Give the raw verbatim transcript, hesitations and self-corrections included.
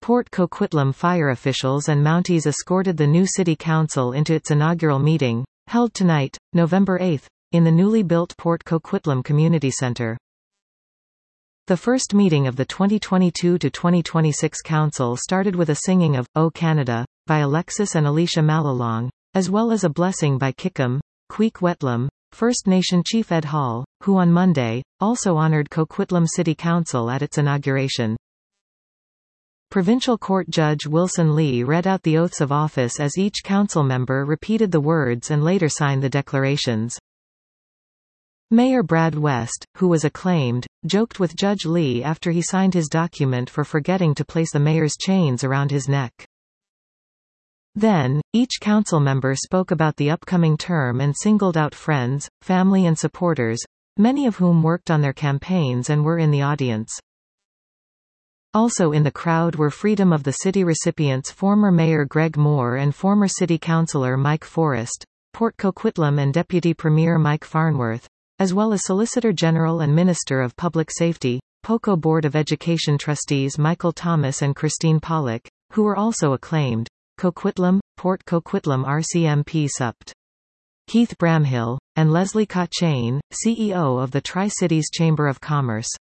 Port Coquitlam fire officials and Mounties escorted the new city council into its inaugural meeting, held tonight, November eighth, in the newly built Port Coquitlam Community Center. The first meeting of the twenty twenty-two to twenty twenty-six council started with a singing of "O Canada" by Alexis and Alicia Malalong, as well as a blessing by Kickham, Queek Wetlam, First Nation Chief Ed Hall, who on Monday, also honored Coquitlam City Council at its inauguration. Provincial Court Judge Wilson Lee read out the oaths of office as each council member repeated the words and later signed the declarations. Mayor Brad West, who was acclaimed, joked with Judge Lee after he signed his document for forgetting to place the mayor's chains around his neck. Then, each council member spoke about the upcoming term and singled out friends, family and supporters, many of whom worked on their campaigns and were in the audience. Also in the crowd were Freedom of the City recipients former Mayor Greg Moore and former City Councillor Mike Forrest, Port Coquitlam and Deputy Premier Mike Farnworth, as well as Solicitor General and Minister of Public Safety, POCO Board of Education Trustees Michael Thomas and Christine Pollock, who were also acclaimed. Coquitlam, Port Coquitlam R C M P Supt. Keith Bramhill, and Leslie Cotchain, C E O of the Tri-Cities Chamber of Commerce.